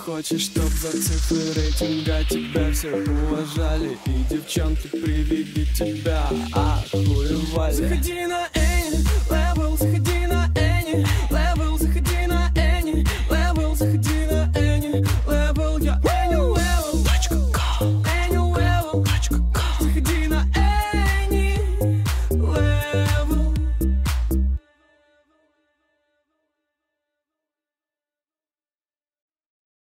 хочешь, чтоб за цифры рейтинга тебя все уважали, и девчонки при виде тебя охуевали. Заходи на